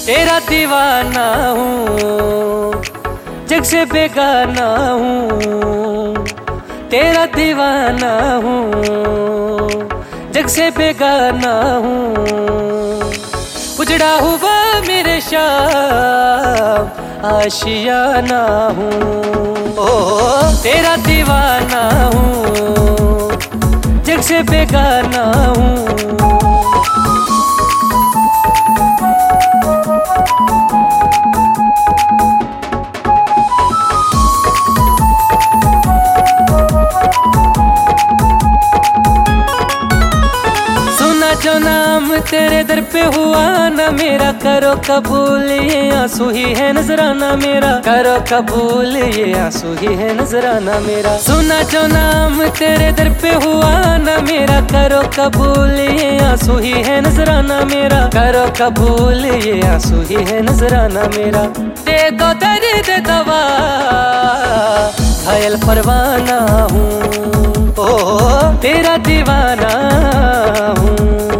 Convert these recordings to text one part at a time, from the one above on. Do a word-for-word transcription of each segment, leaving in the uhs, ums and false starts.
तेरा दीवाना हूँ, जग से बेगाना हूँ। तेरा दीवाना हूँ, जग से बेगाना हूँ। उजड़ा हुआ मेरे शाम आशियाना हूँ। ओ तेरा दीवाना हूँ, जग से बेगाना हूँ। जो नाम तेरे दर पे हुआ ना मेरा, करो कबूल ये आंसू ही है नजराना मेरा। करो कबूल ये आंसू ही है नजराना मेरा। सुना जो नाम तेरे दर पे हुआ ना मेरा, करो कबूल ये आंसू ही है नजराना मेरा। करो कबूल ये आंसू ही है नजराना मेरा। दे दो दर्द दवा, घायल परवाना हूँ। ओ तेरा दीवाना हूँ।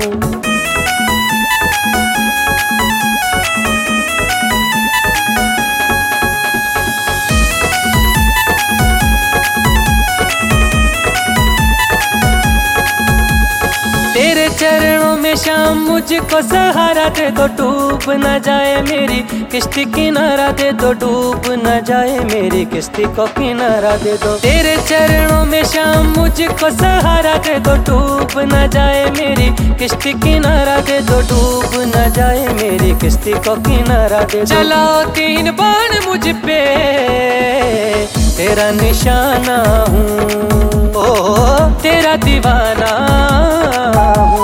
तेरे चरणों में शाम मुझको सहारा दे दो, डूब न जाए मेरी किश्ती किनारा दे दो। डूब न जाए मेरी किश्ती को किनारा दे दो। तेरे चरणों में शाम मुझको सहारा दे दो, डूब न जाए मेरी किश्ती किनारा दे दो। डूब न जाए मेरी किश्ती को किनारा दे दो। चलाओ तीन बाण मुझ पे, तेरा निशाना हूँ। ओ तेरा दीवाना हूँ।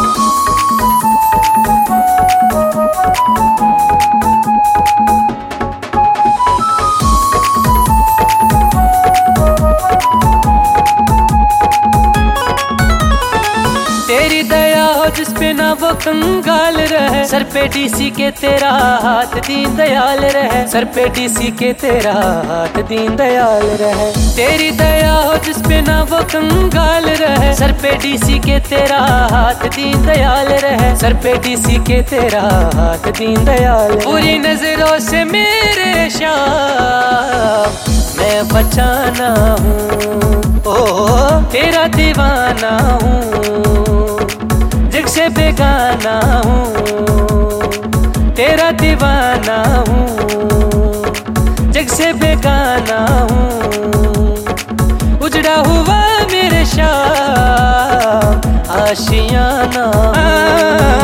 तेरी दया हो जिस पे ना वो कंगाल रहे, सर पे डीसी के तेरा हाथ दीन दयाल रहे। सर पे डीसी के तेरा हाथ दीन दयाल रहे। तेरी दया हो जिस पे ना वो कंगाल रहे, सर पे डीसी के तेरा हाथ दीन दयाल रहे। सर पे डीसी के तेरा हाथ दीन दयाल। पूरी नजरों से मेरे शाम मैं बचाना हूँ। ओ तेरा दीवाना हूँ, जग से बेगाना हूँ। तेरा दीवाना हूँ, जग से बेगाना हूँ। उजड़ा हुआ मेरे शाम आशियाना।